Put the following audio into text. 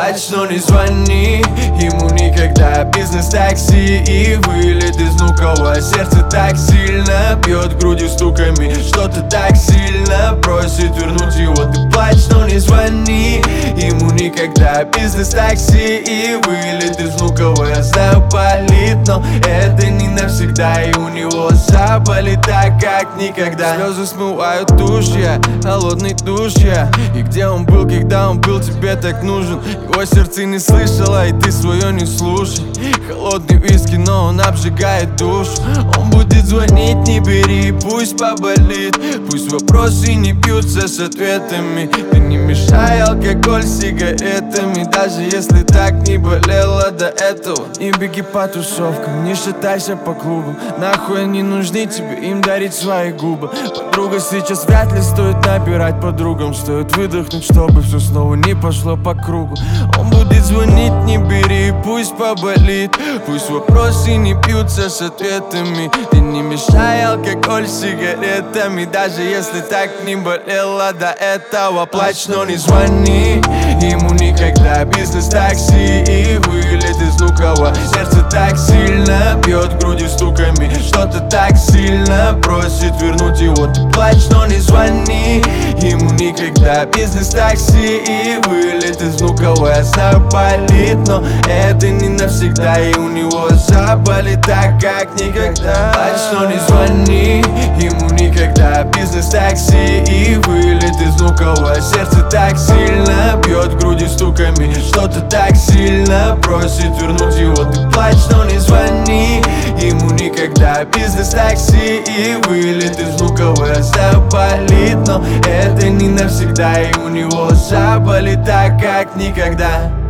Плачь, но не звони ему никогда. Бизнес-такси и вылет из внукового. Сердце так сильно бьет грудью стуками, что-то так сильно просит вернуть его. Ты плачь, но не звони ему никогда. Бизнес-такси и вылет из внукового. Я знаю, болит, но это не навсегда. И у него заболит так, как никогда. Слезы смывают тушь, я холодный душ, я. И где он был, когда он был тебе так нужен? Его сердце не слышало, и ты свое не слушай. Холодный виски, но он обжигает душу. Он будет звонить, не бери, пусть поболит. Пусть вопросы не бьются с ответами. Ты не мешай алкоголь с сигаретами. Даже если так не болело до этого. Не беги по тусовкам, не шатайся по клубам. Нахуй они нужны тебе, им дарить свои губы. Подруга, сейчас вряд ли стоит набирать подругам. Стоит выдохнуть, чтобы все снова не пошло по кругу. Он будет звонить, не бери, пусть поболит. Пусть вопросы не бьются с ответами. Ты не мешай алкоголь с сигаретами. Даже если так не болело до этого. Плачь, но не звони ему никогда. Бизнес-такси и вылет из внукового. Сердце так сильно бьет грудью стуками, что-то так сильно просит вернуть его. Ты плачь, но не звони ему никогда. Бизнес-такси и вылет из внукового. Я знаю, болит, но это не навсегда. И у него заболит так, как никогда. Плачь, но не звони ему никогда. Бизнес-такси и вылет из внукового. Сердце так сильно бьет грудью стуками, что-то так сильно просит вернуть его. Ты плачь, но не звони ему никогда. Бизнес-такси и вылет из внукового. Я знаю, болит, но это не навсегда. И у него заболит так, как никогда.